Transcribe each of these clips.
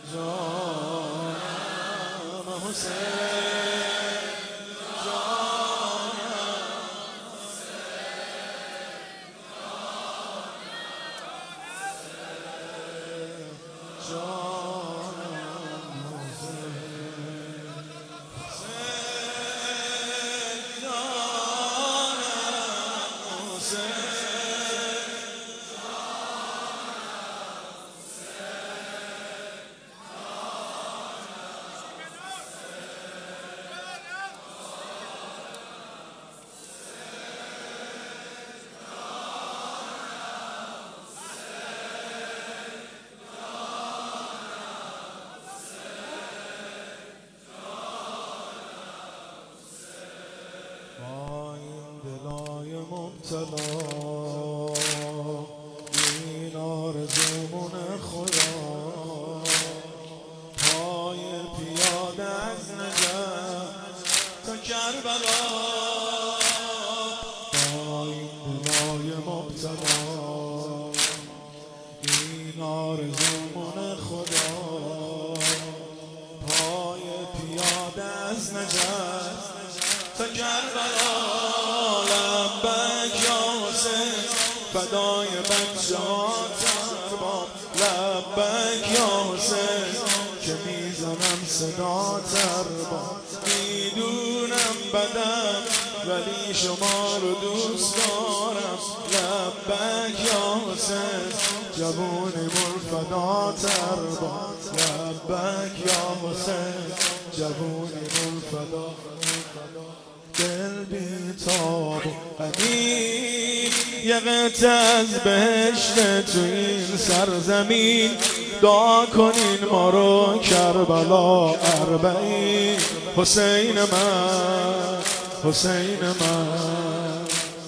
جانم حسین جانم مبتلا این آرزومون خدا پای پیاده از نجف تا کربلا با این دلای مبتلا این آرزومون خدا پای پیاده از نجف تا کربلا فدای بچه‌هات ارباب لبک یا حسین که میزنم صدات ارباب میدونم بدم ولی شما رو دوست دارم لبک یا حسین جوونیمون فدات ارباب لبک یا حسین جوونیمون فدات دل بی‌تاب و غمین یه قطعه از بهشت تو این سرزمین دعا کنین ما رو کربلا اربعین حسین من حسین من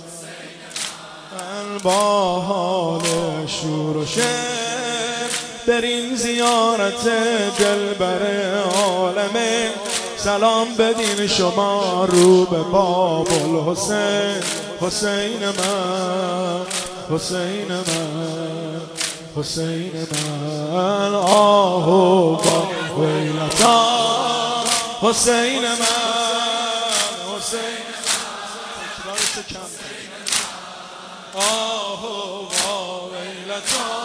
با حال شور و شعر برین زیارت دلبر عالمه سلام بدین شما رو به باب الحسین حسین من حسین من حسین من آهو با ویلتا حسین من حسین تکرارش کم آهو با ویلتا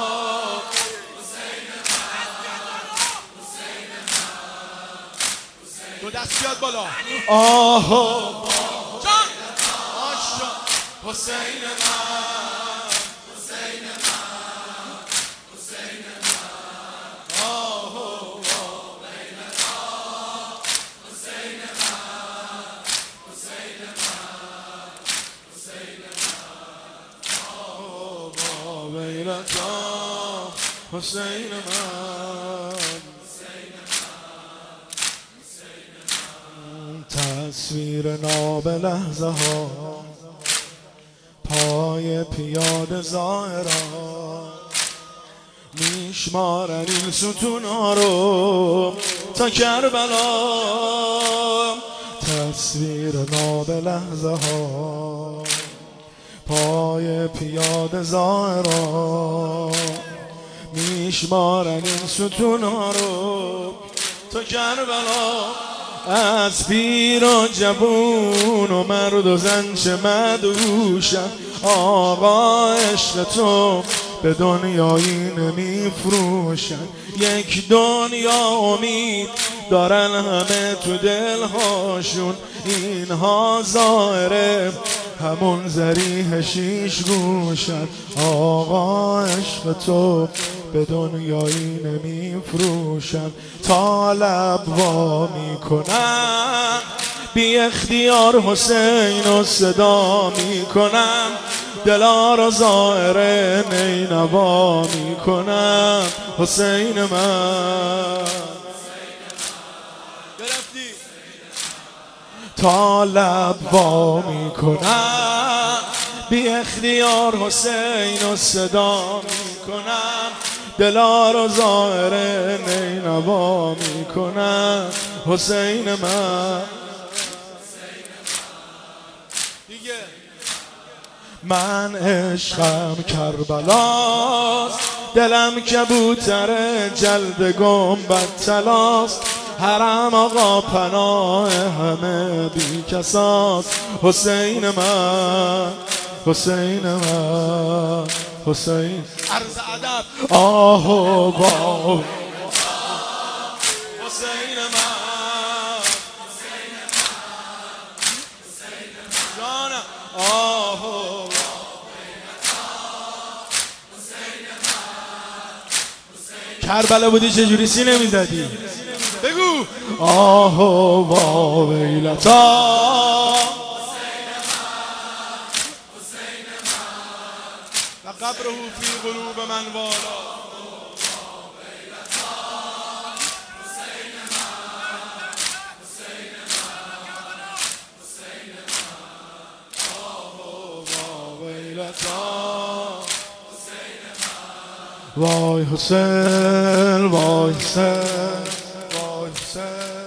دو دست بیاد بالا آهو جان آشا حسین من حسین من حسین من آهو ویلتا حسین من حسین من حسین من آهو ویلتا حسین من تصویر ناب لحظه ها پای پیاده ظاهرا میشمارن این ستون ها رو تا کربلا تصویر ناب لحظه ها پای پیاده ظاهرا میشمارن این ستون ها رو تا کربلا از پیر و جوون و مرد و زن چه مدوشن آقا عشق تو به دنیایی نمیفروشن یک دنیا امید دارن همه تو دلهاشون اینها ظاهره همون زریح شیش گوشن آقا عشق تو به دنیایی نمیفروشن تا لب وا میکنم بی اختیار حسین رو صدا میکنم دلا رو ظاهر نینوا میکنم حسین من تا لب وا میکنم بی اختیار حسین رو صدا میکنم دلا رو ظاهر نینوا میکنم حسین من من عشقم کربلاست دلم کبوتر جلد گنبد طلاست، حرم آقا پناه همه بی کساست. حسین من، حسین من، حسین عرض ادب آه و با حسین من، جانم آه و کربلا بودی چجوری سینه میزدی؟ بگو آه و ویلتا و قبره فی قلوب من والا. وای حسین، وای حسین، وای حسین.